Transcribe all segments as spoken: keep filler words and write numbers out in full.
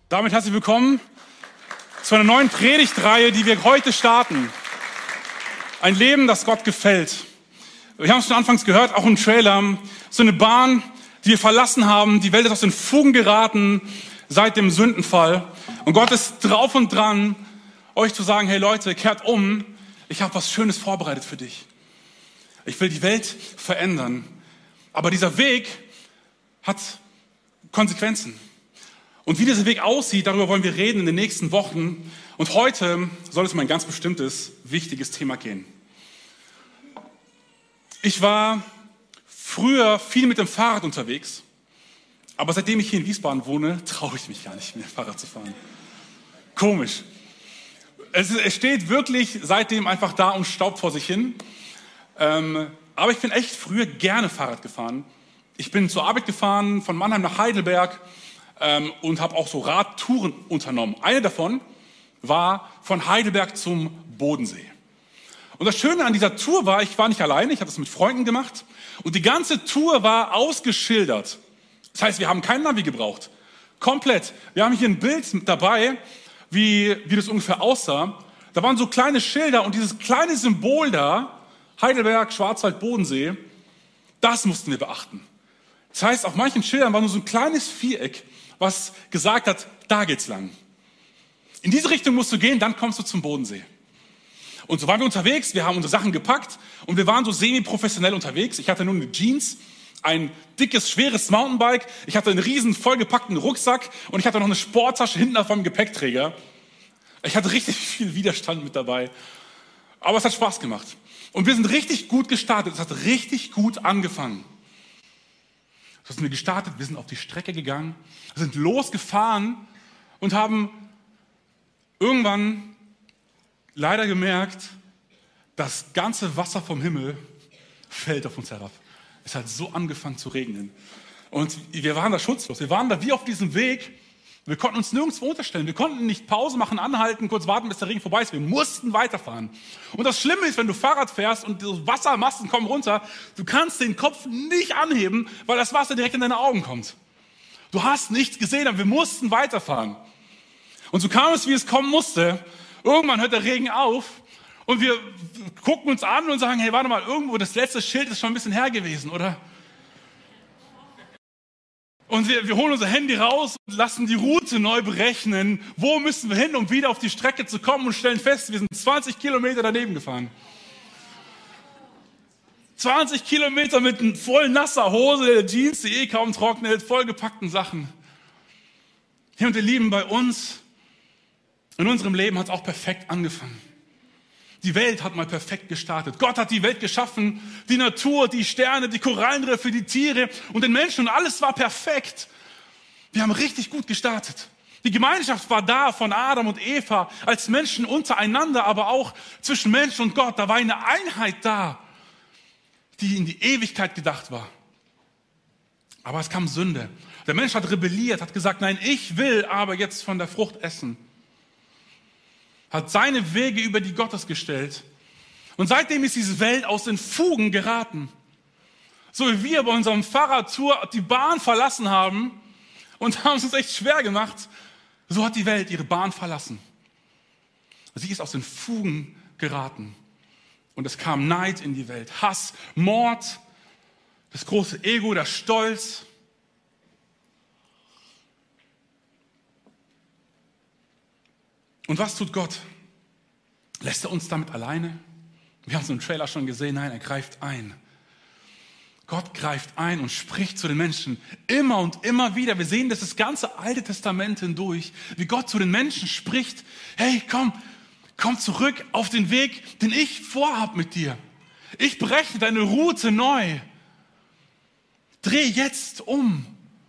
Damit herzlich willkommen zu einer neuen Predigtreihe, die wir heute starten. Ein Leben, das Gott gefällt. Wir haben es schon anfangs gehört, auch im Trailer. So eine Bahn, die wir verlassen haben. Die Welt ist aus den Fugen geraten seit dem Sündenfall. Und Gott ist drauf und dran, euch zu sagen, hey Leute, kehrt um. Ich habe was Schönes vorbereitet für dich. Ich will die Welt verändern. Aber dieser Weg hat Konsequenzen. Und wie dieser Weg aussieht, darüber wollen wir reden in den nächsten Wochen. Und heute soll es um ein ganz bestimmtes, wichtiges Thema gehen. Ich war früher viel mit dem Fahrrad unterwegs, aber seitdem ich hier in Wiesbaden wohne, traue ich mich gar nicht mehr, Fahrrad zu fahren. Komisch. Es, es steht wirklich seitdem einfach da und staubt vor sich hin. Ähm, aber ich bin echt früher gerne Fahrrad gefahren. Ich bin zur Arbeit gefahren, von Mannheim nach Heidelberg. Ähm, und habe auch so Radtouren unternommen. Eine davon war von Heidelberg zum Bodensee. Und das Schöne an dieser Tour war, ich war nicht alleine, ich habe das mit Freunden gemacht. Und die ganze Tour war ausgeschildert. Das heißt, wir haben kein Navi gebraucht. Komplett. Wir haben hier ein Bild dabei, wie, wie das ungefähr aussah. Da waren so kleine Schilder und dieses kleine Symbol da, Heidelberg, Schwarzwald, Bodensee, das mussten wir beachten. Das heißt, auf manchen Schildern war nur so ein kleines Viereck, was gesagt hat, da geht's lang. In diese Richtung musst du gehen, dann kommst du zum Bodensee. Und so waren wir unterwegs, wir haben unsere Sachen gepackt und wir waren so semi-professionell unterwegs. Ich hatte nur eine Jeans, ein dickes, schweres Mountainbike, ich hatte einen riesen vollgepackten Rucksack und ich hatte noch eine Sporttasche hinten auf meinem Gepäckträger. Ich hatte richtig viel Widerstand mit dabei, aber es hat Spaß gemacht. Und wir sind richtig gut gestartet, es hat richtig gut angefangen. So sind wir gestartet, wir sind auf die Strecke gegangen, sind losgefahren und haben irgendwann leider gemerkt, das ganze Wasser vom Himmel fällt auf uns herab. Es hat so angefangen zu regnen. Und wir waren da schutzlos. Wir waren da wie auf diesem Weg. Wir konnten uns nirgendwo unterstellen. Wir konnten nicht Pause machen, anhalten, kurz warten, bis der Regen vorbei ist. Wir mussten weiterfahren. Und das Schlimme ist, wenn du Fahrrad fährst und die Wassermassen kommen runter, du kannst den Kopf nicht anheben, weil das Wasser direkt in deine Augen kommt. Du hast nichts gesehen, aber wir mussten weiterfahren. Und so kam es, wie es kommen musste. Irgendwann hört der Regen auf und wir gucken uns an und sagen, hey, warte mal, irgendwo das letzte Schild ist schon ein bisschen her gewesen, oder? Und wir, wir holen unser Handy raus und lassen die Route neu berechnen. Wo müssen wir hin, um wieder auf die Strecke zu kommen und stellen fest, wir sind zwanzig Kilometer daneben gefahren. zwanzig Kilometer mit voll nasser Hose, Jeans, die eh kaum trocknet, vollgepackten Sachen. Hier und ihr Lieben, bei uns, in unserem Leben hat es auch perfekt angefangen. Die Welt hat mal perfekt gestartet. Gott hat die Welt geschaffen, die Natur, die Sterne, die Korallenriffe, die Tiere und den Menschen und alles war perfekt. Wir haben richtig gut gestartet. Die Gemeinschaft war da von Adam und Eva als Menschen untereinander, aber auch zwischen Mensch und Gott. Da war eine Einheit da, die in die Ewigkeit gedacht war. Aber es kam Sünde. Der Mensch hat rebelliert, hat gesagt, nein, ich will aber jetzt von der Frucht essen. Hat seine Wege über die Gottes gestellt. Und seitdem ist diese Welt aus den Fugen geraten. So wie wir bei unserem Fahrradtour die Bahn verlassen haben und haben es uns echt schwer gemacht, so hat die Welt ihre Bahn verlassen. Sie ist aus den Fugen geraten. Und es kam Neid in die Welt, Hass, Mord, das große Ego, der Stolz. Und was tut Gott? Lässt er uns damit alleine? Wir haben es im Trailer schon gesehen, nein, er greift ein. Gott greift ein und spricht zu den Menschen immer und immer wieder. Wir sehen das das ganze Alte Testament hindurch, wie Gott zu den Menschen spricht. Hey, komm, komm zurück auf den Weg, den ich vorhab mit dir. Ich berechne deine Route neu. Dreh jetzt um.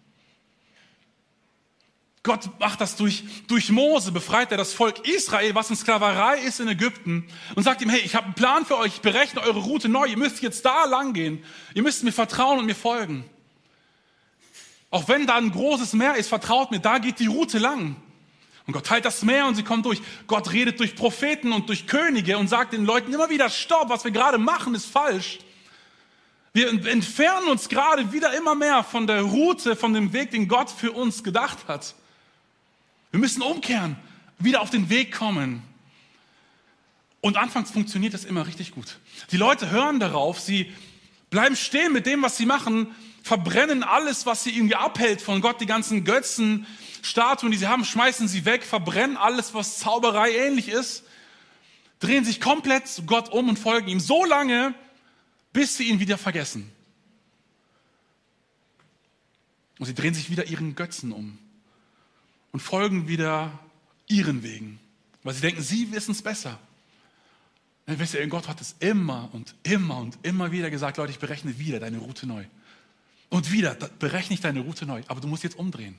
Gott macht das durch, durch Mose, befreit er das Volk Israel, was in Sklaverei ist in Ägypten und sagt ihm, hey, ich habe einen Plan für euch, ich berechne eure Route neu, ihr müsst jetzt da lang gehen, ihr müsst mir vertrauen und mir folgen. Auch wenn da ein großes Meer ist, vertraut mir, da geht die Route lang. Und Gott teilt das Meer und sie kommen durch. Gott redet durch Propheten und durch Könige und sagt den Leuten immer wieder, stopp, was wir gerade machen, ist falsch. Wir entfernen uns gerade wieder immer mehr von der Route, von dem Weg, den Gott für uns gedacht hat. Wir müssen umkehren, wieder auf den Weg kommen. Und anfangs funktioniert das immer richtig gut. Die Leute hören darauf, sie bleiben stehen mit dem, was sie machen, verbrennen alles, was sie irgendwie abhält von Gott, die ganzen Götzen, Statuen, die sie haben, schmeißen sie weg, verbrennen alles, was Zauberei ähnlich ist, drehen sich komplett zu Gott um und folgen ihm so lange, bis sie ihn wieder vergessen. Und sie drehen sich wieder ihren Götzen um und folgen wieder ihren Wegen, weil sie denken, sie wissen es besser. Dann wisst ihr, Gott hat es immer und immer und immer wieder gesagt, Leute, ich berechne wieder deine Route neu. Und wieder berechne ich deine Route neu, aber du musst jetzt umdrehen.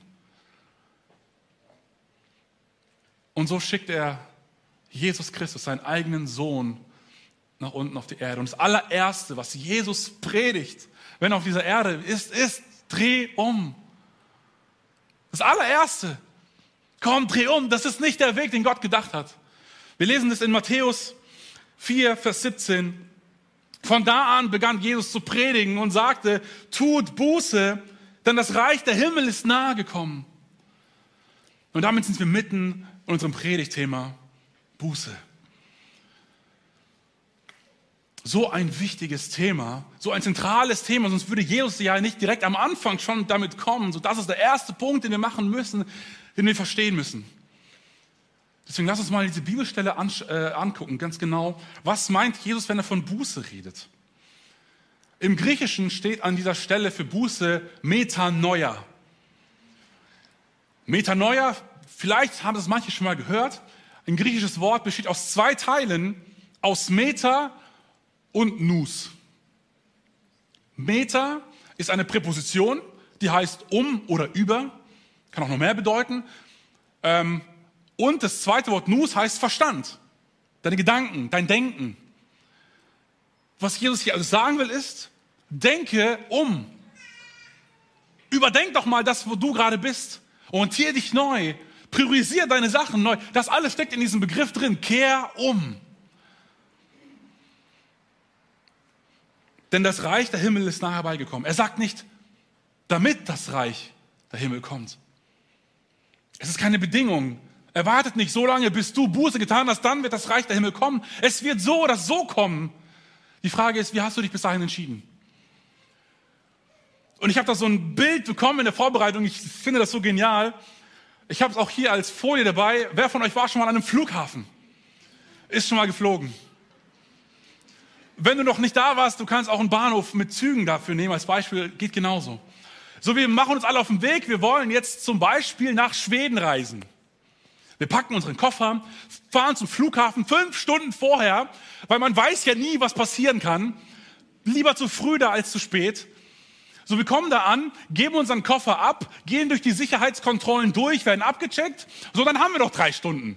Und so schickt er Jesus Christus, seinen eigenen Sohn, nach unten auf die Erde. Und das allererste, was Jesus predigt, wenn er auf dieser Erde ist, ist, dreh um. Das allererste, komm, dreh um. Das ist nicht der Weg, den Gott gedacht hat. Wir lesen das in Matthäus vier, Vers siebzehn. Von da an begann Jesus zu predigen und sagte, tut Buße, denn das Reich der Himmel ist nahe gekommen. Und damit sind wir mitten in unserem Predigtthema Buße. So ein wichtiges Thema, so ein zentrales Thema, sonst würde Jesus ja nicht direkt am Anfang schon damit kommen. So, das ist der erste Punkt, den wir machen müssen, den wir verstehen müssen. Deswegen lass uns mal diese Bibelstelle an, äh, angucken, ganz genau. Was meint Jesus, wenn er von Buße redet? Im Griechischen steht an dieser Stelle für Buße Metanoia. Metanoia, vielleicht haben das manche schon mal gehört, ein griechisches Wort besteht aus zwei Teilen, aus Meta und Nous. Meta ist eine Präposition, die heißt um oder über, kann auch noch mehr bedeuten. Ähm, und das zweite Wort Nous heißt Verstand, deine Gedanken, dein Denken. Was Jesus hier also sagen will ist, denke um. Überdenk doch mal das, wo du gerade bist. Orientiere dich neu. Priorisiere deine Sachen neu. Das alles steckt in diesem Begriff drin. Kehr um. Denn das Reich der Himmel ist nahe herbeigekommen. Er sagt nicht, damit das Reich der Himmel kommt. Es ist keine Bedingung. Er wartet nicht so lange, bis du Buße getan hast, dann wird das Reich der Himmel kommen. Es wird so oder so kommen. Die Frage ist, wie hast du dich bis dahin entschieden? Und ich habe da so ein Bild bekommen in der Vorbereitung. Ich finde das so genial. Ich habe es auch hier als Folie dabei. Wer von euch war schon mal an einem Flughafen? Ist schon mal geflogen. Wenn du noch nicht da warst, du kannst auch einen Bahnhof mit Zügen dafür nehmen. Als Beispiel geht genauso. So, wir machen uns alle auf den Weg. Wir wollen jetzt zum Beispiel nach Schweden reisen. Wir packen unseren Koffer, fahren zum Flughafen fünf Stunden vorher, weil man weiß ja nie, was passieren kann. Lieber zu früh da als zu spät. So, wir kommen da an, geben unseren Koffer ab, gehen durch die Sicherheitskontrollen durch, werden abgecheckt. So, dann haben wir doch drei Stunden.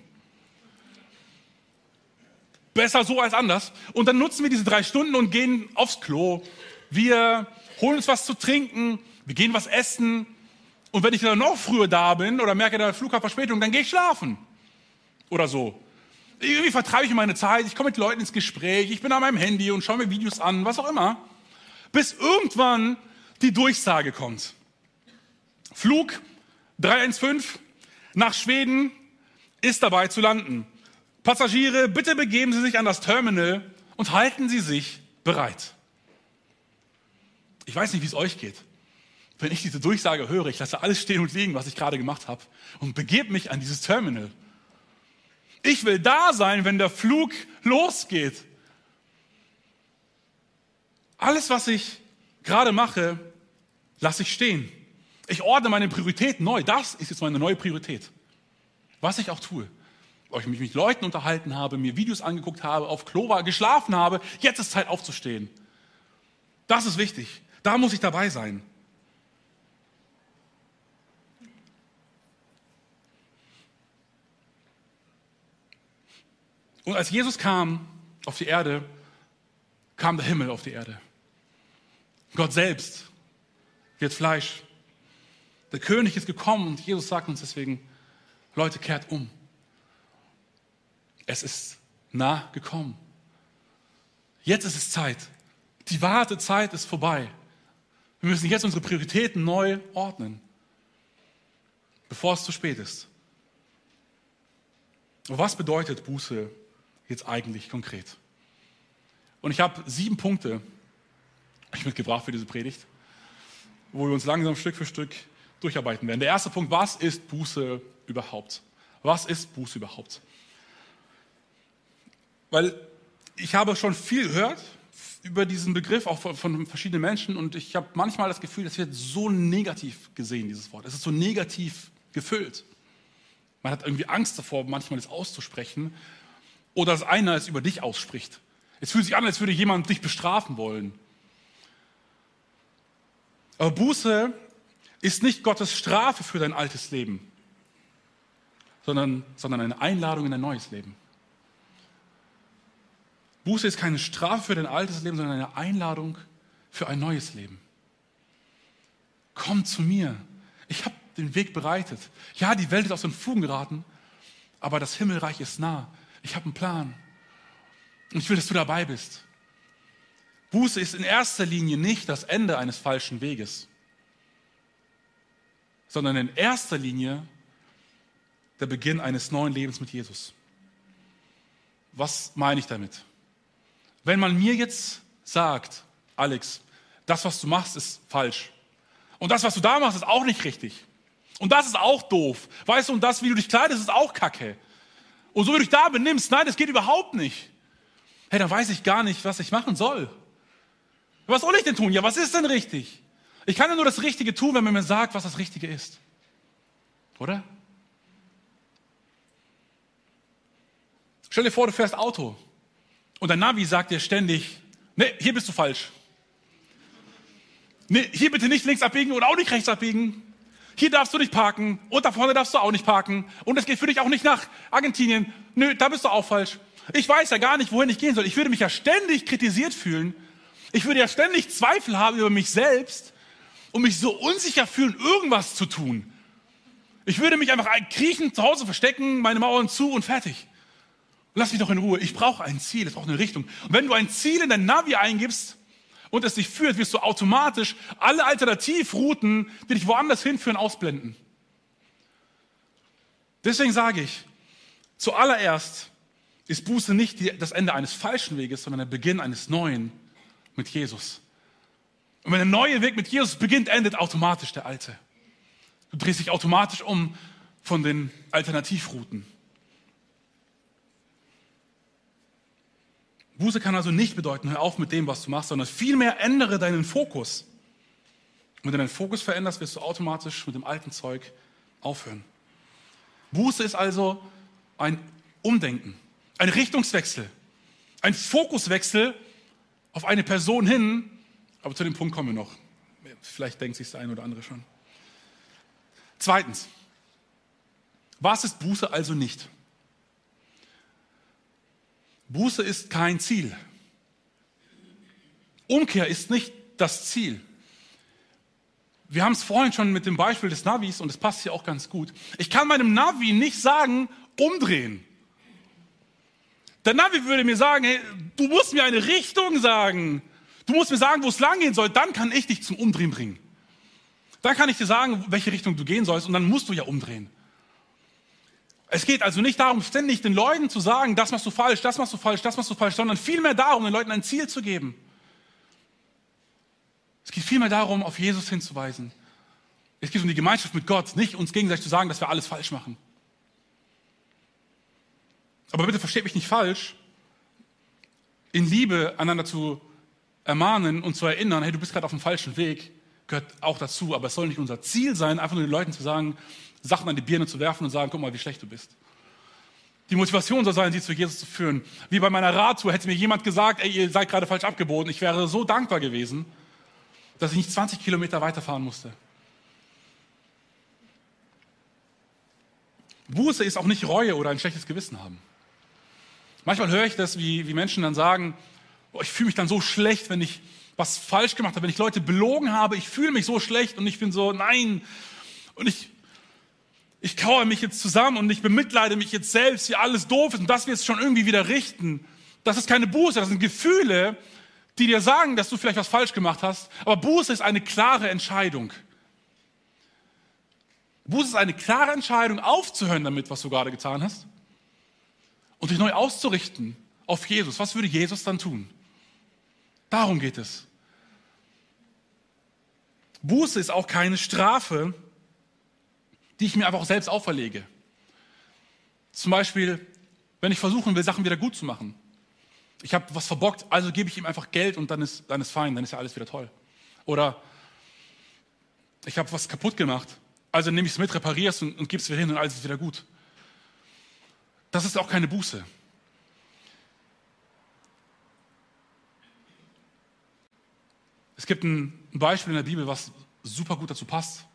Besser so als anders. Und dann nutzen wir diese drei Stunden und gehen aufs Klo. Wir holen uns was zu trinken, wir gehen was essen. Und wenn ich dann noch früher da bin oder merke, der Flug hat Verspätung, dann gehe ich schlafen. Oder so. Irgendwie vertreibe ich meine Zeit, ich komme mit Leuten ins Gespräch, ich bin an meinem Handy und schaue mir Videos an, was auch immer. Bis irgendwann die Durchsage kommt. Flug drei eins fünf nach Schweden ist dabei zu landen. Passagiere, bitte begeben Sie sich an das Terminal und halten Sie sich bereit. Ich weiß nicht, wie es euch geht. Wenn ich diese Durchsage höre, ich lasse alles stehen und liegen, was ich gerade gemacht habe und begebe mich an dieses Terminal. Ich will da sein, wenn der Flug losgeht. Alles, was ich gerade mache, lasse ich stehen. Ich ordne meine Priorität neu. Das ist jetzt meine neue Priorität. Was ich auch tue. Ob ich mich mit Leuten unterhalten habe, mir Videos angeguckt habe, auf Klo war, geschlafen habe, jetzt ist Zeit aufzustehen. Das ist wichtig. Da muss ich dabei sein. Und als Jesus kam auf die Erde, kam der Himmel auf die Erde. Gott selbst wird Fleisch. Der König ist gekommen und Jesus sagt uns deswegen, Leute, kehrt um. Es ist nah gekommen. Jetzt ist es Zeit. Die Wartezeit ist vorbei. Wir müssen jetzt unsere Prioritäten neu ordnen, bevor es zu spät ist. Aber was bedeutet Buße jetzt eigentlich konkret? Und ich habe sieben Punkte euch mitgebracht für diese Predigt, wo wir uns langsam Stück für Stück durcharbeiten werden. Der erste Punkt, was ist Buße überhaupt? Was ist Buße überhaupt? Weil ich habe schon viel gehört über diesen Begriff, auch von, von verschiedenen Menschen, und ich habe manchmal das Gefühl, das wird so negativ gesehen, dieses Wort. Es ist so negativ gefüllt. Man hat irgendwie Angst davor, manchmal das auszusprechen, oder dass einer es über dich ausspricht. Es fühlt sich an, als würde jemand dich bestrafen wollen. Aber Buße ist nicht Gottes Strafe für dein altes Leben, sondern, sondern eine Einladung in ein neues Leben. Buße ist keine Strafe für dein altes Leben, sondern eine Einladung für ein neues Leben. Komm zu mir. Ich habe den Weg bereitet. Ja, die Welt ist aus den Fugen geraten, aber das Himmelreich ist nah. Ich habe einen Plan. Und ich will, dass du dabei bist. Buße ist in erster Linie nicht das Ende eines falschen Weges, sondern in erster Linie der Beginn eines neuen Lebens mit Jesus. Was meine ich damit? Wenn man mir jetzt sagt, Alex, das, was du machst, ist falsch. Und das, was du da machst, ist auch nicht richtig. Und das ist auch doof. Weißt du, und das, wie du dich kleidest, ist auch Kacke. Und so, wie du dich da benimmst, nein, das geht überhaupt nicht. Hey, dann weiß ich gar nicht, was ich machen soll. Was soll ich denn tun? Ja, was ist denn richtig? Ich kann ja nur das Richtige tun, wenn man mir sagt, was das Richtige ist. Oder? Stell dir vor, du fährst Auto und dein Navi sagt dir ständig, nee, hier bist du falsch. Nee, hier bitte nicht links abbiegen und auch nicht rechts abbiegen. Hier darfst du nicht parken und da vorne darfst du auch nicht parken. Und es geht für dich auch nicht nach Argentinien. Nö, da bist du auch falsch. Ich weiß ja gar nicht, wohin ich gehen soll. Ich würde mich ja ständig kritisiert fühlen. Ich würde ja ständig Zweifel haben über mich selbst und mich so unsicher fühlen, irgendwas zu tun. Ich würde mich einfach kriechend zu Hause verstecken, meine Mauern zu und fertig. Lass mich doch in Ruhe. Ich brauche ein Ziel, es braucht eine Richtung. Und wenn du ein Ziel in dein Navi eingibst und es dich führt, wirst du automatisch alle Alternativrouten, die dich woanders hinführen, ausblenden. Deswegen sage ich, zuallererst ist Buße nicht die, das Ende eines falschen Weges, sondern der Beginn eines neuen mit Jesus. Und wenn der neue Weg mit Jesus beginnt, endet automatisch der alte. Du drehst dich automatisch um von den Alternativrouten. Buße kann also nicht bedeuten, hör auf mit dem, was du machst, sondern vielmehr ändere deinen Fokus. Und wenn du deinen Fokus veränderst, wirst du automatisch mit dem alten Zeug aufhören. Buße ist also ein Umdenken, ein Richtungswechsel, ein Fokuswechsel auf eine Person hin, aber zu dem Punkt kommen wir noch. Vielleicht denkt sich der eine oder andere schon. Zweitens, was ist Buße also nicht? Buße ist kein Ziel. Umkehr ist nicht das Ziel. Wir haben es vorhin schon mit dem Beispiel des Navis und es passt hier auch ganz gut. Ich kann meinem Navi nicht sagen, umdrehen. Der Navi würde mir sagen, hey, du musst mir eine Richtung sagen. Du musst mir sagen, wo es lang gehen soll. Dann kann ich dich zum Umdrehen bringen. Dann kann ich dir sagen, welche Richtung du gehen sollst und dann musst du ja umdrehen. Es geht also nicht darum, ständig den Leuten zu sagen, das machst du falsch, das machst du falsch, das machst du falsch, sondern vielmehr darum, den Leuten ein Ziel zu geben. Es geht vielmehr darum, auf Jesus hinzuweisen. Es geht um die Gemeinschaft mit Gott, nicht uns gegenseitig zu sagen, dass wir alles falsch machen. Aber bitte versteht mich nicht falsch, in Liebe einander zu ermahnen und zu erinnern, hey, du bist gerade auf dem falschen Weg, gehört auch dazu, aber es soll nicht unser Ziel sein, einfach nur den Leuten zu sagen, Sachen an die Birne zu werfen und sagen, guck mal, wie schlecht du bist. Die Motivation soll sein, sie zu Jesus zu führen. Wie bei meiner Radtour hätte mir jemand gesagt, ey, ihr seid gerade falsch abgebogen. Ich wäre so dankbar gewesen, dass ich nicht zwanzig Kilometer weiterfahren musste. Buße ist auch nicht Reue oder ein schlechtes Gewissen haben. Manchmal höre ich das, wie, wie Menschen dann sagen, oh, ich fühle mich dann so schlecht, wenn ich was falsch gemacht habe, wenn ich Leute belogen habe, ich fühle mich so schlecht und ich bin so, nein. Und ich, ich kauere mich jetzt zusammen und ich bemitleide mich jetzt selbst, wie alles doof ist und das wird es schon irgendwie wieder richten. Das ist keine Buße, das sind Gefühle, die dir sagen, dass du vielleicht was falsch gemacht hast. Aber Buße ist eine klare Entscheidung. Buße ist eine klare Entscheidung, aufzuhören damit, was du gerade getan hast und dich neu auszurichten auf Jesus. Was würde Jesus dann tun? Darum geht es. Buße ist auch keine Strafe, die ich mir einfach selbst auferlege. Zum Beispiel, wenn ich versuchen will, Sachen wieder gut zu machen. Ich habe was verbockt, also gebe ich ihm einfach Geld und dann ist, dann ist fein, dann ist ja alles wieder toll. Oder ich habe was kaputt gemacht, also nehme ich es mit, repariere es und, und gebe es wieder hin und alles ist wieder gut. Das ist auch keine Buße. Es gibt ein Beispiel in der Bibel, was super gut dazu passt.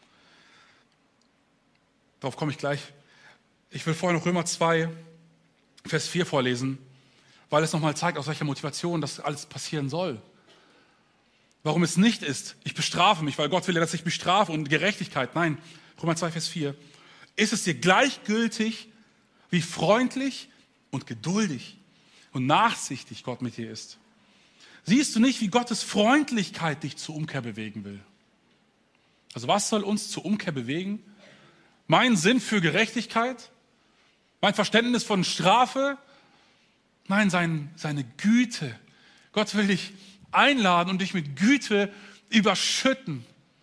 Darauf komme ich gleich. Ich will vorher noch Römer zwei, Vers vier vorlesen, weil es nochmal zeigt, aus welcher Motivation das alles passieren soll. Warum es nicht ist, ich bestrafe mich, weil Gott will ja, dass ich bestrafe und Gerechtigkeit. Nein, Römer zwei, Vers vier. Ist es dir gleichgültig, wie freundlich und geduldig und nachsichtig Gott mit dir ist? Siehst du nicht, wie Gottes Freundlichkeit dich zur Umkehr bewegen will? Also was soll uns zur Umkehr bewegen? Mein Sinn für Gerechtigkeit? Mein Verständnis von Strafe? Nein, sein, seine Güte. Gott will dich einladen und dich mit Güte überschütten.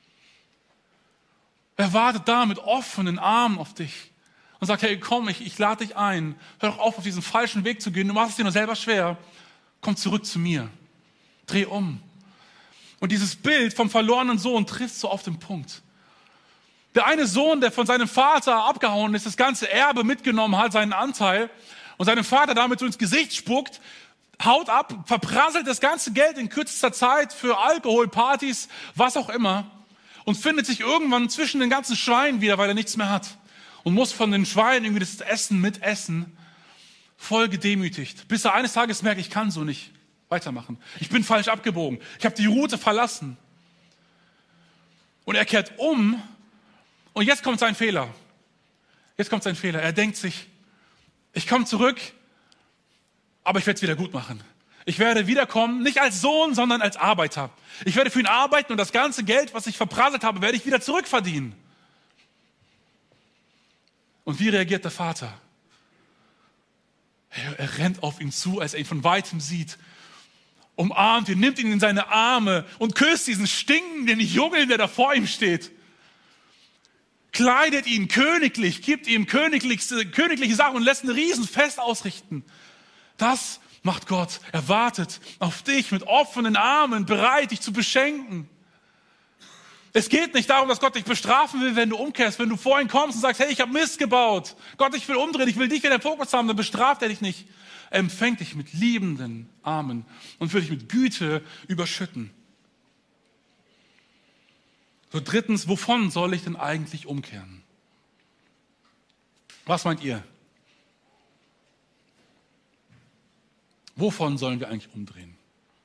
Er wartet da mit offenen Armen auf dich und sagt, hey, komm, ich, ich lade dich ein. Hör doch auf, auf diesen falschen Weg zu gehen. Du machst es dir nur selber schwer. Komm zurück zu mir. Dreh um. Und dieses Bild vom verlorenen Sohn trifft so auf den Punkt. Der eine Sohn, der von seinem Vater abgehauen ist, das ganze Erbe mitgenommen hat, seinen Anteil, und seinem Vater damit so ins Gesicht spuckt, haut ab, verprasselt das ganze Geld in kürzester Zeit für Alkohol, Partys, was auch immer, und findet sich irgendwann zwischen den ganzen Schweinen wieder, weil er nichts mehr hat. Und muss von den Schweinen irgendwie das Essen mitessen, voll gedemütigt, bis er eines Tages merkt, ich kann so nicht weitermachen. Ich bin falsch abgebogen. Ich habe die Route verlassen. Und er kehrt um und jetzt kommt sein Fehler. Jetzt kommt sein Fehler. Er denkt sich, ich komme zurück, aber ich werde es wieder gut machen. Ich werde wiederkommen, nicht als Sohn, sondern als Arbeiter. Ich werde für ihn arbeiten und das ganze Geld, was ich verprasselt habe, werde ich wieder zurückverdienen. Und wie reagiert der Vater? Er, er rennt auf ihn zu, als er ihn von Weitem sieht, umarmt ihn, nimmt ihn in seine Arme und küsst diesen stinkenden Jungen, der da vor ihm steht. Kleidet ihn königlich, gibt ihm königliche, königliche Sachen und lässt ein Riesenfest ausrichten. Das macht Gott. Er wartet auf dich mit offenen Armen, bereit, dich zu beschenken. Es geht nicht darum, dass Gott dich bestrafen will, wenn du umkehrst, wenn du vor ihn kommst und sagst, hey, ich habe Mist gebaut. Gott, ich will umdrehen, ich will dich wieder im Fokus haben, dann bestraft er dich nicht. Er empfängt dich mit liebenden Armen und will dich mit Güte überschütten. So drittens, wovon soll ich denn eigentlich umkehren? Was meint ihr? Wovon sollen wir eigentlich umdrehen?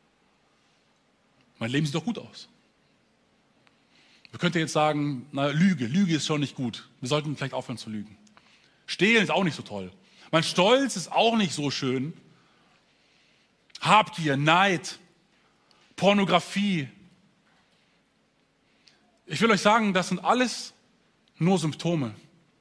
Mein Leben sieht doch gut aus. Wir könnten jetzt sagen, na, Lüge, Lüge ist schon nicht gut. Wir sollten vielleicht aufhören zu lügen. Stehlen ist auch nicht so toll. Mein Stolz ist auch nicht so schön. Habgier, Neid, Pornografie. Ich will euch sagen, das sind alles nur Symptome.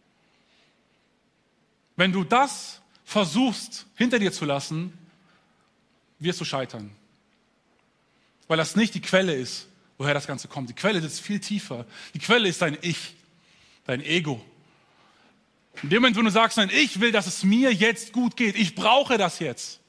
Wenn du das versuchst, hinter dir zu lassen, wirst du scheitern. Weil das nicht die Quelle ist, woher das Ganze kommt. Die Quelle sitzt viel tiefer. Die Quelle ist dein Ich, dein Ego. In dem Moment, wenn du sagst, nein, ich will, dass es mir jetzt gut geht, ich brauche das jetzt.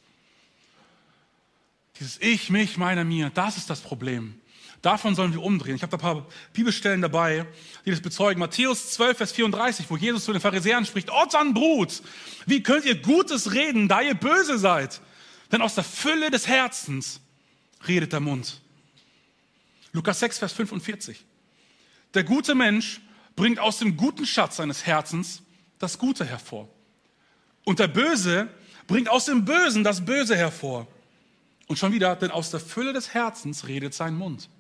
Dieses Ich, mich, meiner, mir, das ist das Problem. Davon sollen wir umdrehen. Ich habe da ein paar Bibelstellen dabei, die das bezeugen. Matthäus zwölf, Vers vierunddreißig, wo Jesus zu den Pharisäern spricht, Ottern Brut, wie könnt ihr Gutes reden, da ihr böse seid? Denn aus der Fülle des Herzens redet der Mund. Lukas sechs, Vers fünfundvierzig. Der gute Mensch bringt aus dem guten Schatz seines Herzens das Gute hervor. Und der Böse bringt aus dem Bösen das Böse hervor. Und schon wieder, denn aus der Fülle des Herzens redet sein Mund.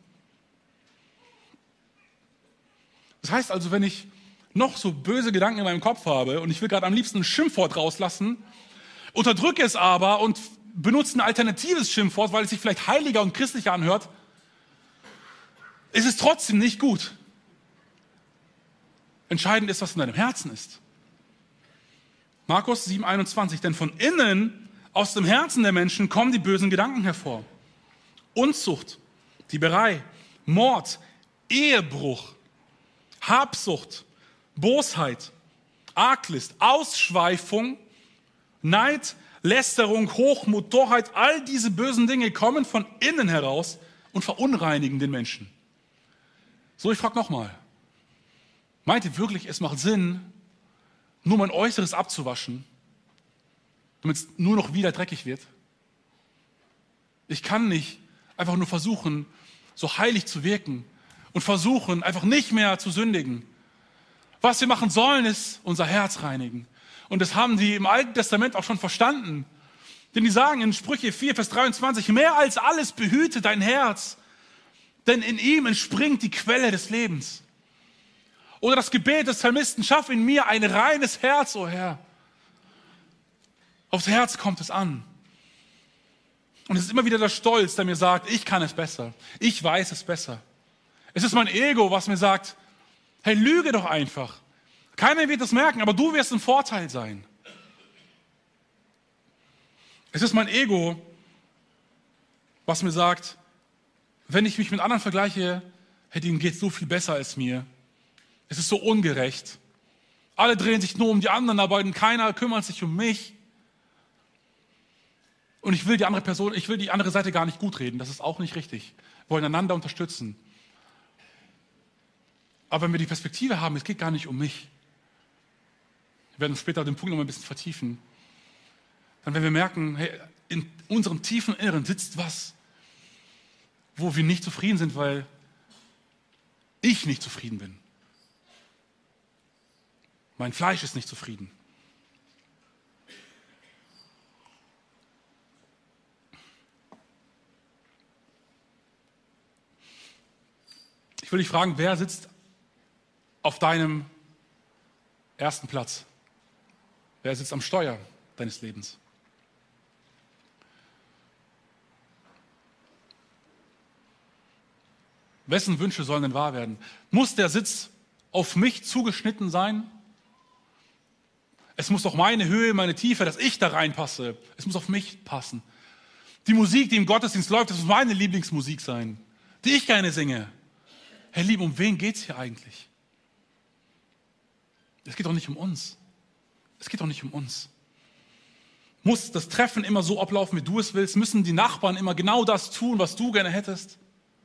Das heißt also, wenn ich noch so böse Gedanken in meinem Kopf habe und ich will gerade am liebsten ein Schimpfwort rauslassen, unterdrücke es aber und benutze ein alternatives Schimpfwort, weil es sich vielleicht heiliger und christlicher anhört, ist es trotzdem nicht gut. Entscheidend ist, was in deinem Herzen ist. Markus sieben, einundzwanzig, denn von innen, aus dem Herzen der Menschen, kommen die bösen Gedanken hervor. Unzucht, Dieberei, Mord, Ehebruch, Habsucht, Bosheit, Arglist, Ausschweifung, Neid, Lästerung, Hochmut, Torheit, all diese bösen Dinge kommen von innen heraus und verunreinigen den Menschen. So, ich frage nochmal, meint ihr wirklich, es macht Sinn, nur mein Äußeres abzuwaschen, damit es nur noch wieder dreckig wird? Ich kann nicht einfach nur versuchen, so heilig zu wirken und versuchen, einfach nicht mehr zu sündigen. Was wir machen sollen, ist unser Herz reinigen. Und das haben die im Alten Testament auch schon verstanden. Denn die sagen in Sprüche vier, Vers dreiundzwanzig, mehr als alles behüte dein Herz, denn in ihm entspringt die Quelle des Lebens. Oder das Gebet des Psalmisten, schaff in mir ein reines Herz, o Herr. Aufs Herz kommt es an. Und es ist immer wieder der Stolz, der mir sagt, ich kann es besser. Ich weiß es besser. Es ist mein Ego, was mir sagt, hey, lüge doch einfach. Keiner wird das merken, aber du wirst ein Vorteil sein. Es ist mein Ego, was mir sagt, wenn ich mich mit anderen vergleiche, hey, denen geht es so viel besser als mir. Es ist so ungerecht. Alle drehen sich nur um die anderen, aber keiner kümmert sich um mich. Und ich will die andere Person, ich will die andere Seite gar nicht gut reden. Das ist auch nicht richtig. Wir wollen einander unterstützen. Aber wenn wir die Perspektive haben, es geht gar nicht um mich. Wir werden später den Punkt noch mal ein bisschen vertiefen. Dann werden wir merken, hey, in unserem tiefen Inneren sitzt was, wo wir nicht zufrieden sind, weil ich nicht zufrieden bin. Mein Fleisch ist nicht zufrieden. Ich will dich fragen, wer sitzt auf deinem ersten Platz? Wer sitzt am Steuer deines Lebens? Wessen Wünsche sollen denn wahr werden? Muss der Sitz auf mich zugeschnitten sein? Es muss doch meine Höhe, meine Tiefe, dass ich da reinpasse. Es muss auf mich passen. Die Musik, die im Gottesdienst läuft, das muss meine Lieblingsmusik sein, die ich gerne singe. Herr Lieb, um wen geht es hier eigentlich? Es geht doch nicht um uns. Es geht doch nicht um uns. Muss das Treffen immer so ablaufen, wie du es willst? Müssen die Nachbarn immer genau das tun, was du gerne hättest?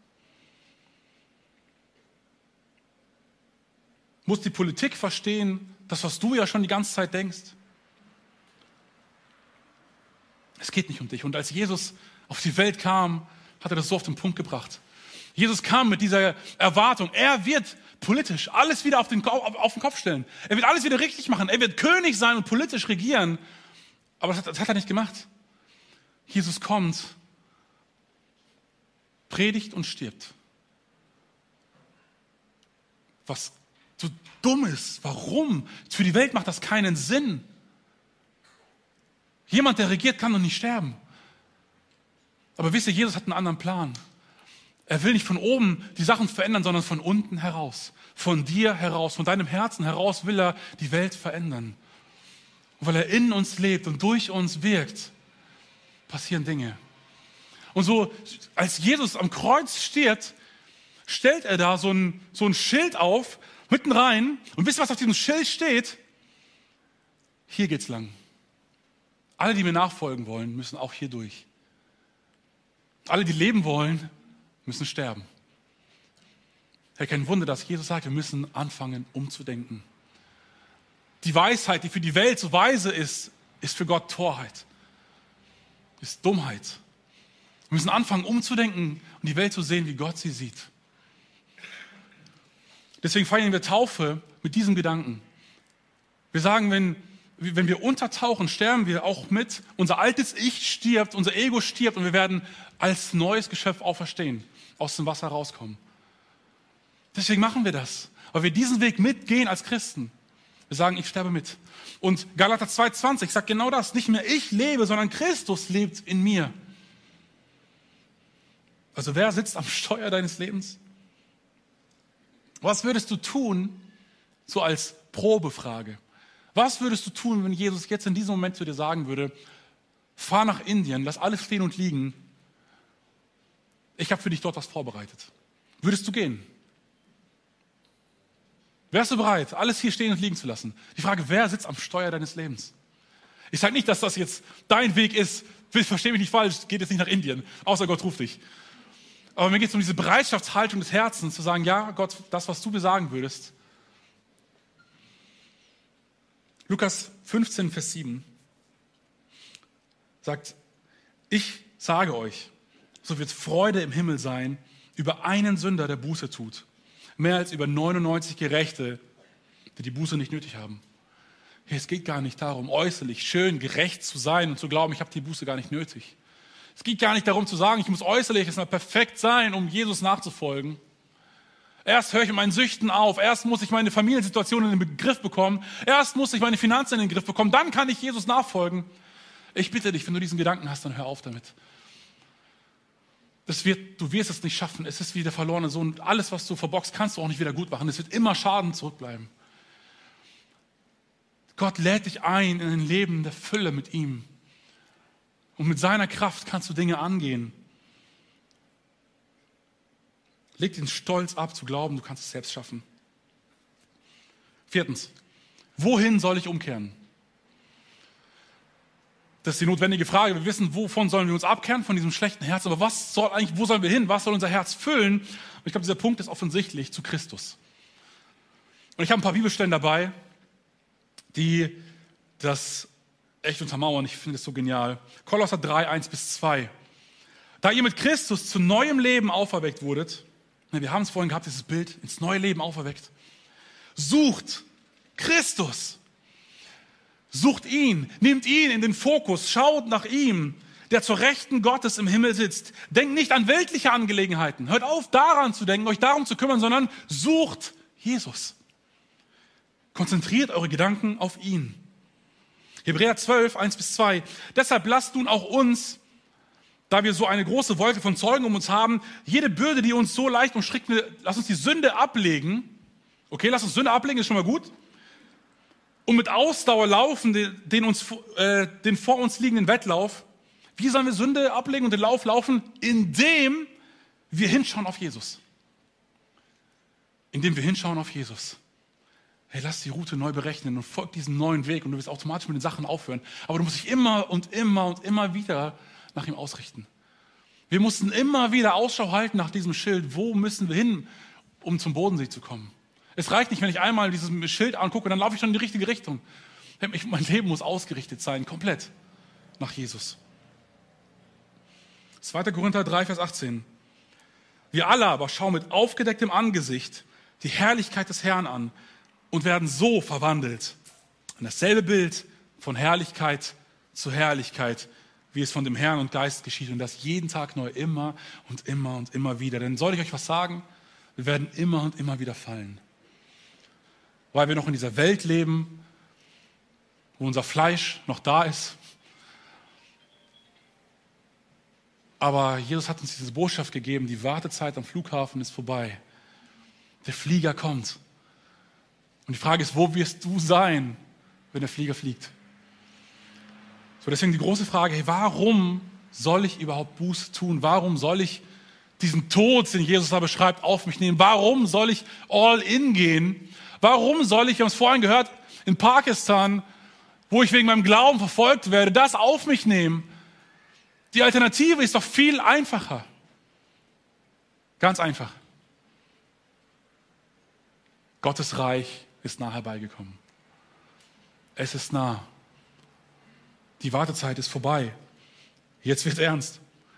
Muss die Politik verstehen, das, was du ja schon die ganze Zeit denkst? Es geht nicht um dich. Und als Jesus auf die Welt kam, hat er das so auf den Punkt gebracht. Jesus kam mit dieser Erwartung, er wird politisch alles wieder auf den, auf den Kopf stellen. Er wird alles wieder richtig machen. Er wird König sein und politisch regieren. Aber das hat, das hat er nicht gemacht. Jesus kommt, predigt und stirbt. Was so dumm ist. Warum? Für die Welt macht das keinen Sinn. Jemand, der regiert, kann doch nicht sterben. Aber wisst ihr, Jesus hat einen anderen Plan. Er will nicht von oben die Sachen verändern, sondern von unten heraus. Von dir heraus, von deinem Herzen heraus will er die Welt verändern. Und weil er in uns lebt und durch uns wirkt, passieren Dinge. Und so, als Jesus am Kreuz stirbt, stellt er da so ein, so ein Schild auf, mitten rein. Und wisst ihr, was auf diesem Schild steht? Hier geht's lang. Alle, die mir nachfolgen wollen, müssen auch hier durch. Alle, die leben wollen, müssen sterben. Hey, kein Wunder, dass Jesus sagt, wir müssen anfangen, umzudenken. Die Weisheit, die für die Welt so weise ist, ist für Gott Torheit, ist Dummheit. Wir müssen anfangen, umzudenken und die Welt zu sehen, wie Gott sie sieht. Deswegen feiern wir Taufe mit diesem Gedanken. Wir sagen, wenn, wenn wir untertauchen, sterben wir auch mit. Unser altes Ich stirbt, unser Ego stirbt und wir werden als neues Geschöpf auferstehen, aus dem Wasser rauskommen. Deswegen machen wir das, weil wir diesen Weg mitgehen als Christen. Wir sagen, ich sterbe mit. Und Galater zwei zwanzig sagt genau das. Nicht mehr ich lebe, sondern Christus lebt in mir. Also wer sitzt am Steuer deines Lebens? Was würdest du tun, so als Probefrage? Was würdest du tun, wenn Jesus jetzt in diesem Moment zu dir sagen würde, fahr nach Indien, lass alles stehen und liegen. Ich habe für dich dort was vorbereitet. Würdest du gehen? Wärst du bereit, alles hier stehen und liegen zu lassen? Die Frage, wer sitzt am Steuer deines Lebens? Ich sage nicht, dass das jetzt dein Weg ist. Versteh mich nicht falsch, geht jetzt nicht nach Indien, außer Gott ruft dich. Aber mir geht es um diese Bereitschaftshaltung des Herzens, zu sagen, ja Gott, das, was du mir sagen würdest. Lukas fünfzehn, Vers sieben sagt, ich sage euch, so wird Freude im Himmel sein über einen Sünder, der Buße tut, mehr als über neunundneunzig Gerechte, die die Buße nicht nötig haben. Hey, es geht gar nicht darum, äußerlich schön gerecht zu sein und zu glauben, ich habe die Buße gar nicht nötig. Es geht gar nicht darum zu sagen, ich muss äußerlich erstmal perfekt sein, um Jesus nachzufolgen. Erst höre ich mit meinen Süchten auf, erst muss ich meine Familiensituation in den Griff bekommen, erst muss ich meine Finanzen in den Griff bekommen, dann kann ich Jesus nachfolgen. Ich bitte dich, wenn du diesen Gedanken hast, dann hör auf damit. Das wird, du wirst es nicht schaffen, es ist wie der verlorene Sohn. Alles, was du verbockst, kannst du auch nicht wieder gut machen. Es wird immer Schaden zurückbleiben. Gott lädt dich ein in ein Leben der Fülle mit ihm. Und mit seiner Kraft kannst du Dinge angehen. Leg den Stolz ab, zu glauben, du kannst es selbst schaffen. Viertens, wohin soll ich umkehren? Das ist die notwendige Frage. Wir wissen, wovon sollen wir uns abkehren, von diesem schlechten Herz. Aber was soll eigentlich, wo sollen wir hin? Was soll unser Herz füllen? Und ich glaube, dieser Punkt ist offensichtlich zu Christus. Und ich habe ein paar Bibelstellen dabei, die das echt untermauern. Ich finde es so genial. Kolosser drei, eins bis zwei. Da ihr mit Christus zu neuem Leben auferweckt wurdet, wir haben es vorhin gehabt, dieses Bild, ins neue Leben auferweckt, sucht Christus. Sucht ihn, nehmt ihn in den Fokus, schaut nach ihm, der zur Rechten Gottes im Himmel sitzt. Denkt nicht an weltliche Angelegenheiten. Hört auf, daran zu denken, euch darum zu kümmern, sondern sucht Jesus. Konzentriert eure Gedanken auf ihn. Hebräer zwölf, eins bis zwei. Deshalb lasst nun auch uns, da wir so eine große Wolke von Zeugen um uns haben, jede Bürde, die uns so leicht umstrickt, lasst uns die Sünde ablegen. Okay, lasst uns Sünde ablegen, ist schon mal gut. Und mit Ausdauer laufen, den, den, uns, äh, den vor uns liegenden Wettlauf. Wie sollen wir Sünde ablegen und den Lauf laufen? Indem wir hinschauen auf Jesus. Indem wir hinschauen auf Jesus. Hey, lass die Route neu berechnen und folg diesem neuen Weg und du wirst automatisch mit den Sachen aufhören. Aber du musst dich immer und immer und immer wieder nach ihm ausrichten. Wir mussten immer wieder Ausschau halten nach diesem Schild. Wo müssen wir hin, um zum Bodensee zu kommen? Es reicht nicht, wenn ich einmal dieses Schild angucke, dann laufe ich schon in die richtige Richtung. Mein Leben muss ausgerichtet sein, komplett nach Jesus. zweiter Korinther drei, Vers achtzehn. Wir alle aber schauen mit aufgedecktem Angesicht die Herrlichkeit des Herrn an und werden so verwandelt in dasselbe Bild von Herrlichkeit zu Herrlichkeit, wie es von dem Herrn und Geist geschieht. Und das jeden Tag neu, immer und immer und immer wieder. Denn soll ich euch was sagen? Wir werden immer und immer wieder fallen. Weil wir noch in dieser Welt leben, wo unser Fleisch noch da ist. Aber Jesus hat uns diese Botschaft gegeben, die Wartezeit am Flughafen ist vorbei. Der Flieger kommt. Und die Frage ist, wo wirst du sein, wenn der Flieger fliegt? So, deswegen die große Frage, hey, warum soll ich überhaupt Buße tun? Warum soll ich diesen Tod, den Jesus da beschreibt, auf mich nehmen? Warum soll ich all in gehen? Warum soll ich, wir haben es vorhin gehört, in Pakistan, wo ich wegen meinem Glauben verfolgt werde, das auf mich nehmen? Die Alternative ist doch viel einfacher. Ganz einfach. Gottes Reich ist nah herbeigekommen. Es ist nah. Die Wartezeit ist vorbei. Jetzt wird es ernst.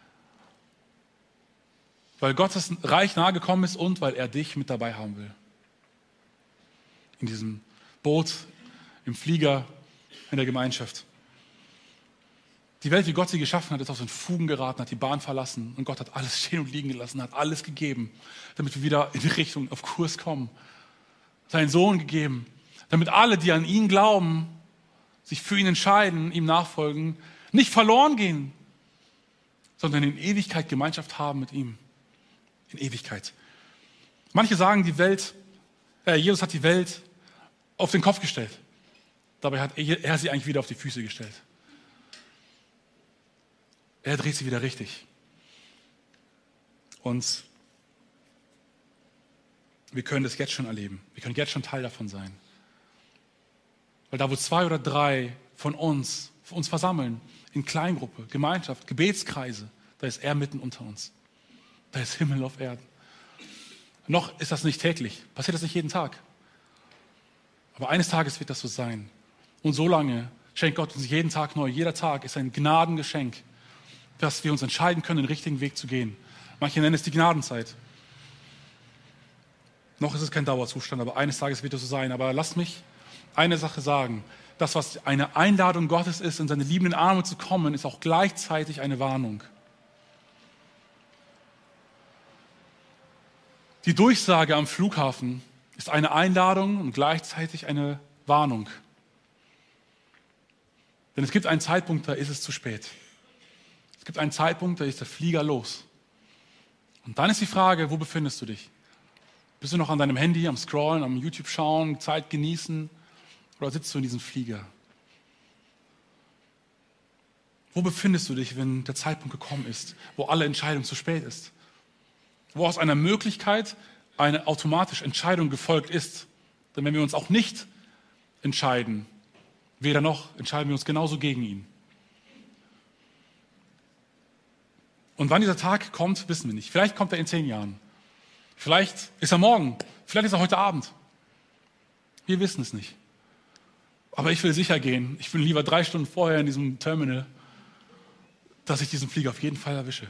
Weil Gottes Reich nahe gekommen ist und weil er dich mit dabei haben will. In diesem Boot, im Flieger, in der Gemeinschaft. Die Welt, wie Gott sie geschaffen hat, ist aus den Fugen geraten, hat die Bahn verlassen und Gott hat alles stehen und liegen gelassen, hat alles gegeben, damit wir wieder in die Richtung, auf Kurs kommen. Seinen Sohn gegeben, damit alle, die an ihn glauben, sich für ihn entscheiden, ihm nachfolgen, nicht verloren gehen, sondern in Ewigkeit Gemeinschaft haben mit ihm. In Ewigkeit. Manche sagen, die Welt, äh, Jesus hat die Welt auf den Kopf gestellt. Dabei hat er sie eigentlich wieder auf die Füße gestellt. Er dreht sie wieder richtig. Und wir können das jetzt schon erleben. Wir können jetzt schon Teil davon sein. Weil da, wo zwei oder drei von uns, von uns versammeln, in Kleingruppe, Gemeinschaft, Gebetskreise, da ist er mitten unter uns. Da ist Himmel auf Erden. Noch ist das nicht täglich, passiert das nicht jeden Tag. Aber eines Tages wird das so sein. Und so lange schenkt Gott uns jeden Tag neu. Jeder Tag ist ein Gnadengeschenk, dass wir uns entscheiden können, den richtigen Weg zu gehen. Manche nennen es die Gnadenzeit. Noch ist es kein Dauerzustand, aber eines Tages wird es so sein. Aber lasst mich eine Sache sagen. Das, was eine Einladung Gottes ist, in seine liebenden Arme zu kommen, ist auch gleichzeitig eine Warnung. Die Durchsage am Flughafen ist eine Einladung und gleichzeitig eine Warnung. Denn es gibt einen Zeitpunkt, da ist es zu spät. Es gibt einen Zeitpunkt, da ist der Flieger los. Und dann ist die Frage, wo befindest du dich? Bist du noch an deinem Handy, am Scrollen, am YouTube schauen, Zeit genießen oder sitzt du in diesem Flieger? Wo befindest du dich, wenn der Zeitpunkt gekommen ist, wo alle Entscheidung zu spät ist? Wo aus einer Möglichkeit eine automatische Entscheidung gefolgt ist. Denn wenn wir uns auch nicht entscheiden, weder noch, entscheiden wir uns genauso gegen ihn. Und wann dieser Tag kommt, wissen wir nicht. Vielleicht kommt er in zehn Jahren. Vielleicht ist er morgen. Vielleicht ist er heute Abend. Wir wissen es nicht. Aber ich will sicher gehen. Ich bin lieber drei Stunden vorher in diesem Terminal, dass ich diesen Flieger auf jeden Fall erwische.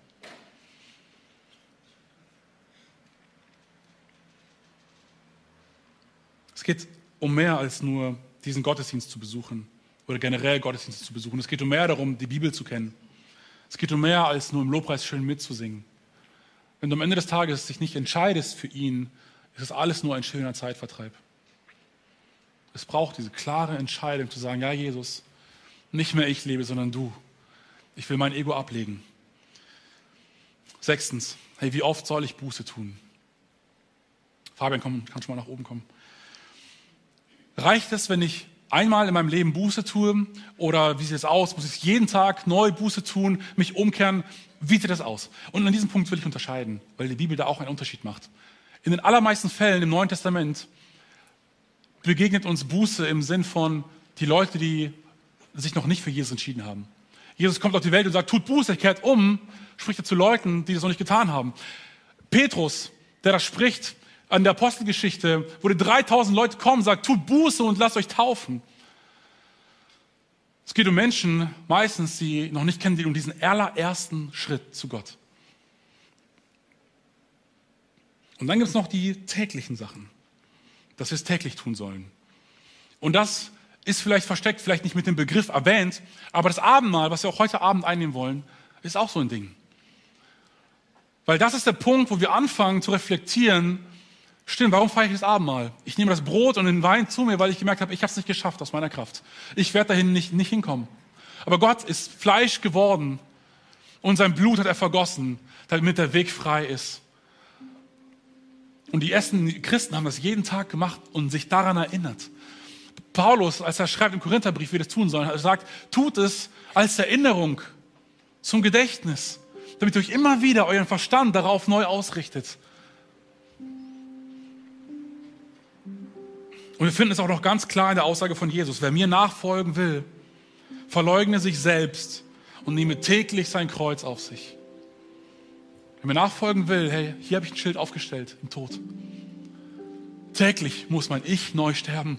Es geht um mehr als nur diesen Gottesdienst zu besuchen oder generell Gottesdienste zu besuchen. Es geht um mehr darum, die Bibel zu kennen. Es geht um mehr als nur im Lobpreis schön mitzusingen. Wenn du am Ende des Tages dich nicht entscheidest für ihn, ist es alles nur ein schöner Zeitvertreib. Es braucht diese klare Entscheidung zu sagen, ja Jesus, nicht mehr ich lebe, sondern du. Ich will mein Ego ablegen. Sechstens, hey, wie oft soll ich Buße tun? Fabian, komm, kannst du mal nach oben kommen. Reicht es, wenn ich einmal in meinem Leben Buße tue? Oder wie sieht es aus? Muss ich jeden Tag neu Buße tun, mich umkehren? Wie sieht das aus? Und an diesem Punkt will ich unterscheiden, weil die Bibel da auch einen Unterschied macht. In den allermeisten Fällen im Neuen Testament begegnet uns Buße im Sinn von die Leute, die sich noch nicht für Jesus entschieden haben. Jesus kommt auf die Welt und sagt, tut Buße, kehrt um, spricht er zu Leuten, die das noch nicht getan haben. Petrus, der das spricht, an der Apostelgeschichte, wo die dreitausend Leute kommen, sagt, tut Buße und lasst euch taufen. Es geht um Menschen, meistens, die noch nicht kennen, die um diesen allerersten Schritt zu Gott. Und dann gibt es noch die täglichen Sachen, dass wir es täglich tun sollen. Und das ist vielleicht versteckt, vielleicht nicht mit dem Begriff erwähnt, aber das Abendmahl, was wir auch heute Abend einnehmen wollen, ist auch so ein Ding. Weil das ist der Punkt, wo wir anfangen zu reflektieren, stimmt, warum feiere ich das Abendmahl? Ich nehme das Brot und den Wein zu mir, weil ich gemerkt habe, ich habe es nicht geschafft aus meiner Kraft. Ich werde dahin nicht, nicht hinkommen. Aber Gott ist Fleisch geworden und sein Blut hat er vergossen, damit der Weg frei ist. Und die ersten Christen haben das jeden Tag gemacht und sich daran erinnert. Paulus, als er schreibt im Korintherbrief, wie wir das tun sollen, er sagt, tut es als Erinnerung, zum Gedächtnis, damit ihr euch immer wieder euren Verstand darauf neu ausrichtet. Und wir finden es auch noch ganz klar in der Aussage von Jesus. Wer mir nachfolgen will, verleugne sich selbst und nehme täglich sein Kreuz auf sich. Wer mir nachfolgen will, hey, hier habe ich ein Schild aufgestellt, im Tod. Täglich muss mein Ich neu sterben.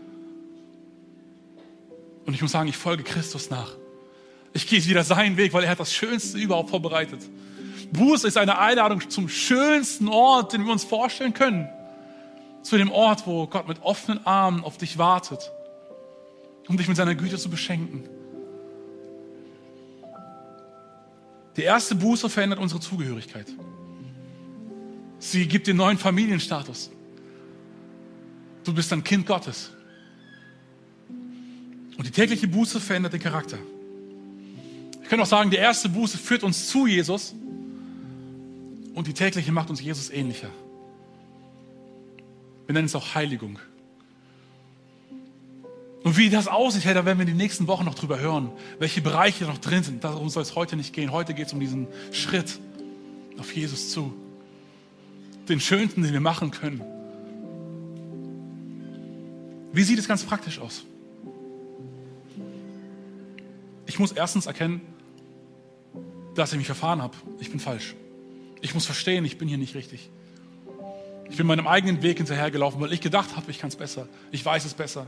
Und ich muss sagen, ich folge Christus nach. Ich gehe wieder seinen Weg, weil er hat das Schönste überhaupt vorbereitet. Buße ist eine Einladung zum schönsten Ort, den wir uns vorstellen können. Zu dem Ort, wo Gott mit offenen Armen auf dich wartet, um dich mit seiner Güte zu beschenken. Die erste Buße verändert unsere Zugehörigkeit. Sie gibt den neuen Familienstatus. Du bist ein Kind Gottes. Und die tägliche Buße verändert den Charakter. Ich könnte auch sagen, die erste Buße führt uns zu Jesus und die tägliche macht uns Jesus ähnlicher. Wir nennen es auch Heiligung. Und Und wie das aussieht, hey, da werden wir in den nächsten Wochen noch drüber hören, welche Bereiche noch drin sind. Darum soll es heute nicht gehen. Heute geht es um diesen Schritt auf Jesus zu. Den schönsten, den wir machen können. Wie sieht es ganz praktisch aus? Ich muss erstens erkennen, dass ich mich verfahren habe. Ich bin falsch. Ich muss verstehen, ich bin hier nicht richtig. Ich bin meinem eigenen Weg hinterhergelaufen, weil ich gedacht habe, ich kann es besser. Ich weiß es besser.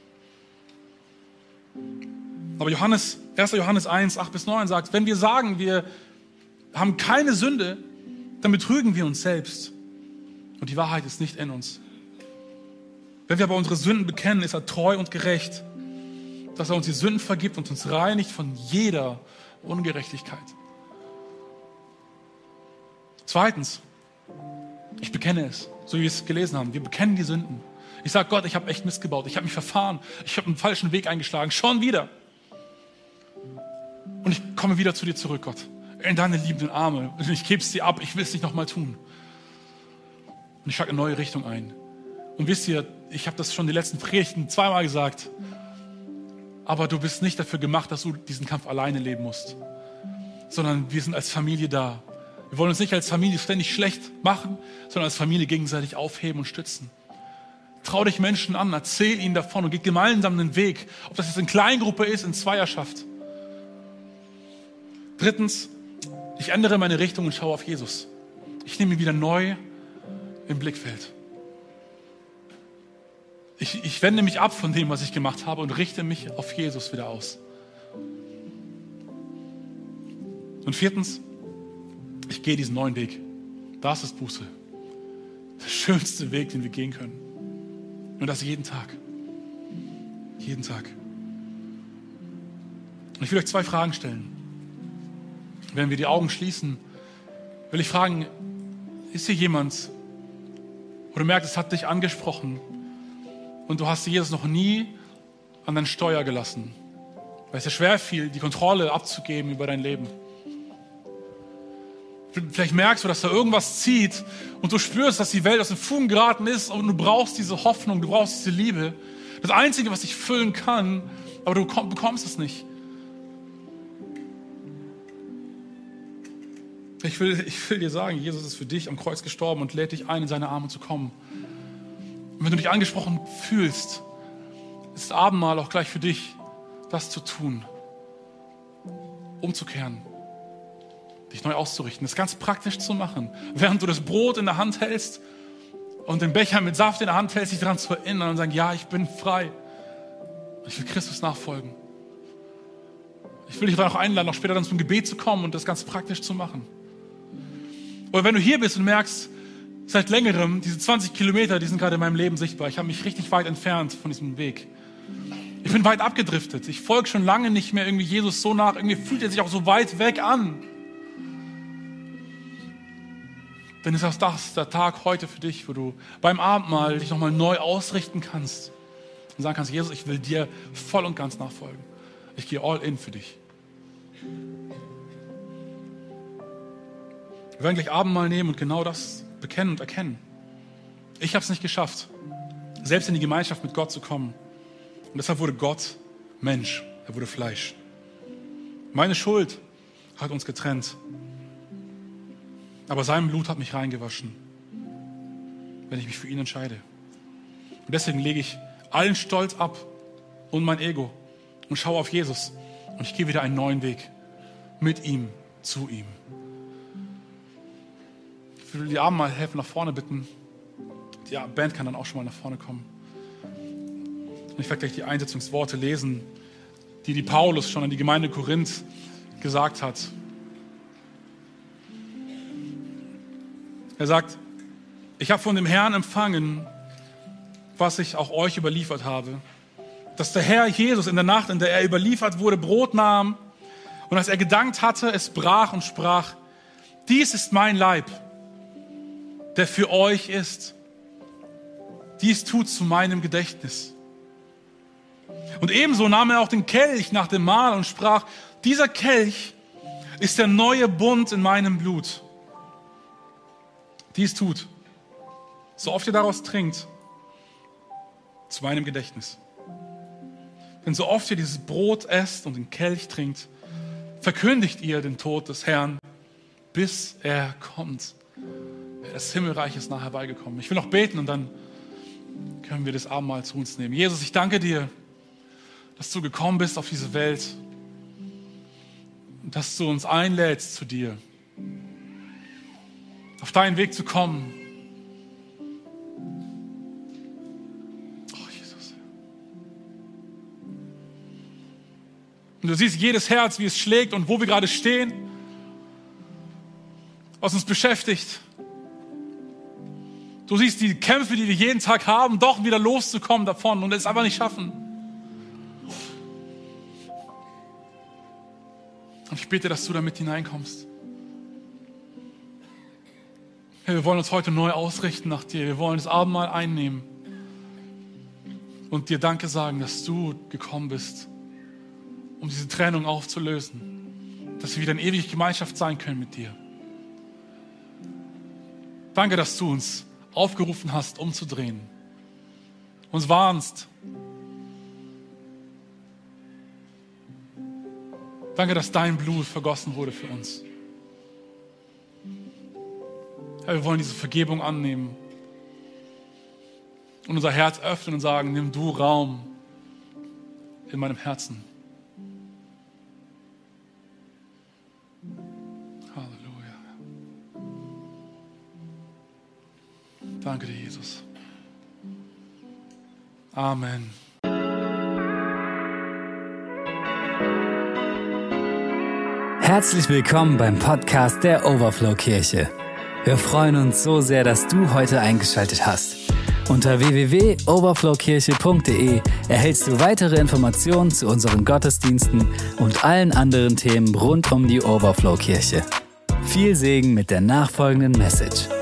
Aber Johannes, erster Johannes eins, acht bis neun sagt, wenn wir sagen, wir haben keine Sünde, dann betrügen wir uns selbst. Und die Wahrheit ist nicht in uns. Wenn wir aber unsere Sünden bekennen, ist er treu und gerecht, dass er uns die Sünden vergibt und uns reinigt von jeder Ungerechtigkeit. Zweitens, ich bekenne es, so wie wir es gelesen haben. Wir bekennen die Sünden. Ich sage, Gott, ich habe echt Mist gebaut. Ich habe mich verfahren. Ich habe einen falschen Weg eingeschlagen. Schon wieder. Und ich komme wieder zu dir zurück, Gott. In deine liebenden Arme. Und ich gebe es dir ab. Ich will es nicht nochmal tun. Und ich schlage eine neue Richtung ein. Und wisst ihr, ich habe das schon die letzten Predigten zweimal gesagt. Aber du bist nicht dafür gemacht, dass du diesen Kampf alleine leben musst. Sondern wir sind als Familie da. Wir wollen uns nicht als Familie ständig schlecht machen, sondern als Familie gegenseitig aufheben und stützen. Trau dich Menschen an, erzähl ihnen davon und geht gemeinsam den Weg. Ob das jetzt in Kleingruppe ist, in Zweierschaft. Drittens, ich ändere meine Richtung und schaue auf Jesus. Ich nehme ihn wieder neu im Blickfeld. Ich, ich wende mich ab von dem, was ich gemacht habe und richte mich auf Jesus wieder aus. Und viertens, ich gehe diesen neuen Weg. Das ist Buße. Der schönste Weg, den wir gehen können. Und das jeden Tag. Jeden Tag. Und ich will euch zwei Fragen stellen. Wenn wir die Augen schließen, will ich fragen, ist hier jemand, wo du merkst, es hat dich angesprochen und du hast Jesus noch nie an dein Steuer gelassen, weil es dir schwer fiel, die Kontrolle abzugeben über dein Leben. Vielleicht merkst du, dass da irgendwas zieht und du spürst, dass die Welt aus den Fugen geraten ist und du brauchst diese Hoffnung, du brauchst diese Liebe. Das Einzige, was dich füllen kann, aber du bekommst es nicht. Ich will, ich will dir sagen, Jesus ist für dich am Kreuz gestorben und lädt dich ein, in seine Arme zu kommen. Und wenn du dich angesprochen fühlst, ist das Abendmahl auch gleich für dich, das zu tun, umzukehren, dich neu auszurichten, das ganz praktisch zu machen. Während du das Brot in der Hand hältst und den Becher mit Saft in der Hand hältst, dich daran zu erinnern und sagen, ja, ich bin frei. Ich will Christus nachfolgen. Ich will dich auch einladen, noch später dann zum Gebet zu kommen und das ganz praktisch zu machen. Oder wenn du hier bist und merkst, seit längerem, diese zwanzig Kilometer, die sind gerade in meinem Leben sichtbar. Ich habe mich richtig weit entfernt von diesem Weg. Ich bin weit abgedriftet. Ich folge schon lange nicht mehr irgendwie Jesus so nach. Irgendwie fühlt er sich auch so weit weg an. Dann ist das der Tag heute für dich, wo du beim Abendmahl dich nochmal neu ausrichten kannst und sagen kannst, Jesus, ich will dir voll und ganz nachfolgen. Ich gehe all in für dich. Wir werden gleich Abendmahl nehmen und genau das bekennen und erkennen. Ich habe es nicht geschafft, selbst in die Gemeinschaft mit Gott zu kommen. Und deshalb wurde Gott Mensch. Er wurde Fleisch. Meine Schuld hat uns getrennt. Aber sein Blut hat mich reingewaschen, wenn ich mich für ihn entscheide. Und deswegen lege ich allen Stolz ab und mein Ego und schaue auf Jesus. Und ich gehe wieder einen neuen Weg mit ihm, zu ihm. Ich will die Abendmahl helfen, nach vorne bitten. Die Band kann dann auch schon mal nach vorne kommen. Und ich werde gleich die Einsetzungsworte lesen, die die Paulus schon an die Gemeinde Korinth gesagt hat. Er sagt, ich habe von dem Herrn empfangen, was ich auch euch überliefert habe. Dass der Herr Jesus in der Nacht, in der er überliefert wurde, Brot nahm und als er gedankt hatte, es brach und sprach, dies ist mein Leib, der für euch ist. Dies tut zu meinem Gedächtnis. Und ebenso nahm er auch den Kelch nach dem Mahl und sprach, dieser Kelch ist der neue Bund in meinem Blut. Dies tut, so oft ihr daraus trinkt, zu meinem Gedächtnis. Denn so oft ihr dieses Brot esst und den Kelch trinkt, verkündigt ihr den Tod des Herrn, bis er kommt. Das Himmelreich ist nahe herbeigekommen. Ich will noch beten und dann können wir das Abendmahl zu uns nehmen. Jesus, ich danke dir, dass du gekommen bist auf diese Welt und dass du uns einlädst zu dir, auf deinen Weg zu kommen. Oh, Jesus. Und du siehst jedes Herz, wie es schlägt und wo wir gerade stehen, was uns beschäftigt. Du siehst die Kämpfe, die wir jeden Tag haben, doch wieder loszukommen davon und es einfach nicht schaffen. Und ich bitte, dass du da mit hineinkommst. Herr, wir wollen uns heute neu ausrichten nach dir. Wir wollen das Abendmahl einnehmen und dir Danke sagen, dass du gekommen bist, um diese Trennung aufzulösen, dass wir wieder in ewige Gemeinschaft sein können mit dir. Danke, dass du uns aufgerufen hast, umzudrehen, uns warnst. Danke, dass dein Blut vergossen wurde für uns. Herr, wir wollen diese Vergebung annehmen und unser Herz öffnen und sagen, nimm du Raum in meinem Herzen. Halleluja. Danke dir, Jesus. Amen. Herzlich willkommen beim Podcast der Overflow Kirche. Wir freuen uns so sehr, dass du heute eingeschaltet hast. Unter w w w punkt overflowkirche punkt d e erhältst du weitere Informationen zu unseren Gottesdiensten und allen anderen Themen rund um die Overflow Kirche. Viel Segen mit der nachfolgenden Message.